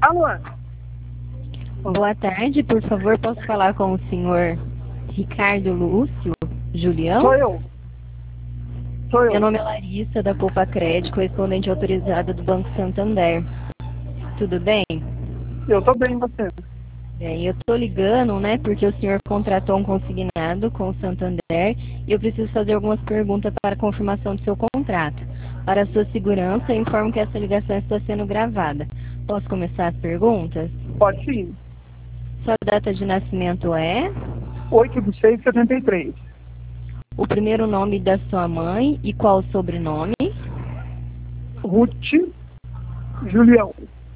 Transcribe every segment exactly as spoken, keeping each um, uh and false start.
Alô? Boa tarde, por favor, posso falar com o senhor Ricardo Lúcio Julião? Sou eu. Sou eu. Meu nome é Larissa, da Poupa Crédito, correspondente autorizada do Banco Santander. Tudo bem? Eu tô bem, e você? Bem, eu tô ligando, né, porque o senhor contratou um consignado com o Santander e eu preciso fazer algumas perguntas para confirmação do seu contrato. Para a sua segurança, eu informo que essa ligação está sendo gravada. Posso começar as perguntas? Pode sim. Sua data de nascimento é? oito de seis de setenta e três. O primeiro nome da sua mãe e qual o sobrenome? Ruth Julião.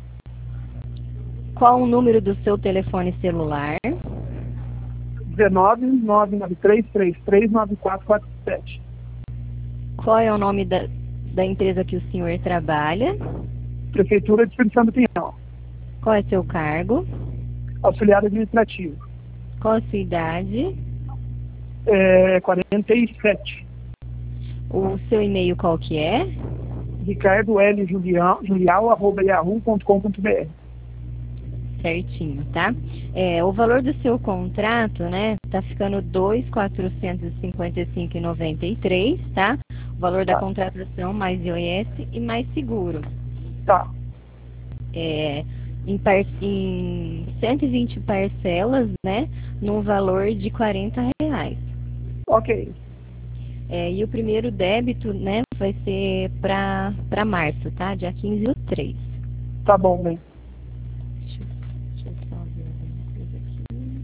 Qual o número do seu telefone celular? dezenove, nove nove três, três três nove quatro quatro sete. Qual é o nome da, da empresa que o senhor trabalha? Prefeitura de Espírito Santo Pinhal. Qual é seu cargo? Auxiliar administrativo. Qual a sua idade? É, quarenta e sete. O seu e-mail qual que é? Ricardo L. Julião, Julial, arroba yahoo ponto com ponto br. Certinho, tá? É, o valor do seu contrato, né, tá ficando dois mil quatrocentos e cinquenta e cinco reais e noventa e três centavos, tá? O valor da Tá. contratação mais I O S e mais seguro. Tá. É, em, par, em cento e vinte parcelas, né, num valor de quarenta reais. Ok. É, e o primeiro débito, né, vai ser para março, tá? Dia quinze do três. Tá bom, bem. Deixa, eu- deixa eu só ver alguma coisa aqui.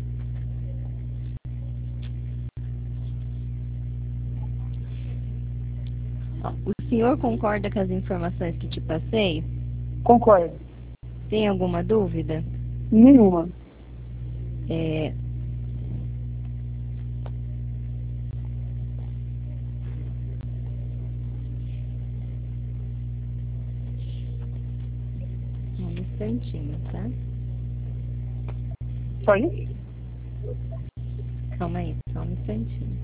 Ó, o senhor concorda com as informações que te passei? Concordo. Tem alguma dúvida? Nenhuma. É, um instantinho, tá? Só isso? Calma aí, só um instantinho.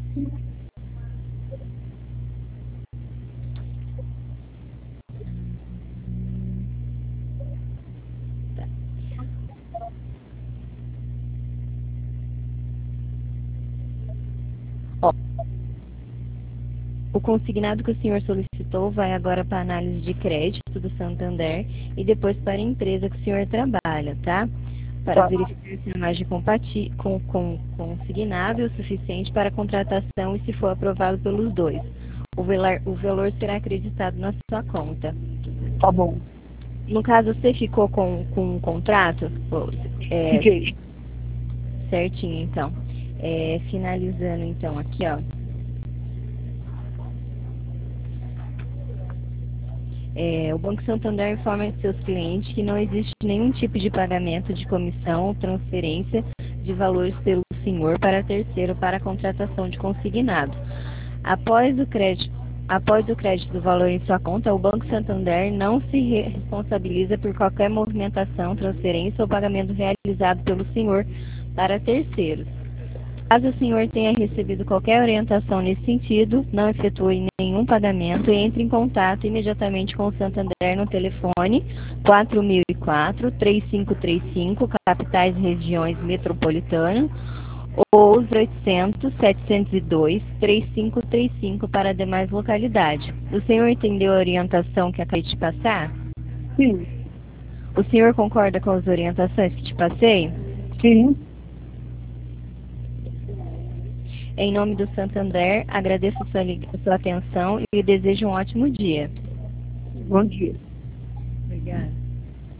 Tá. Ó, o consignado que o senhor solicitou vai agora para a análise de crédito do Santander e depois para a empresa que o senhor trabalha, tá? Para Tá. verificar se a imagem compati com, com consignado é o suficiente para a contratação e se for aprovado pelos dois. O, velar, o valor será acreditado na sua conta. Tá bom. No caso, você ficou com, com um contrato? É, Fiquei. certinho, então. É, finalizando, então, aqui, ó. É, o Banco Santander informa aos seus clientes que não existe nenhum tipo de pagamento de comissão ou transferência de valores pelo senhor para terceiro para a contratação de consignado. Após o crédito, após o crédito do valor em sua conta, o Banco Santander não se responsabiliza por qualquer movimentação, transferência ou pagamento realizado pelo senhor para terceiros. Caso o senhor tenha recebido qualquer orientação nesse sentido, não efetue nenhum pagamento, entre em contato imediatamente com o Santander no telefone quatro mil e quatro, três cinco três cinco, capitais e regiões metropolitanas, ou os oitocentos, setecentos e dois, três cinco três cinco para demais localidades. O senhor entendeu a orientação que acabei de passar? Sim. O senhor concorda com as orientações que te passei? Sim. Em nome do Santander, agradeço a sua, a sua atenção e desejo um ótimo dia. Bom dia. Obrigada.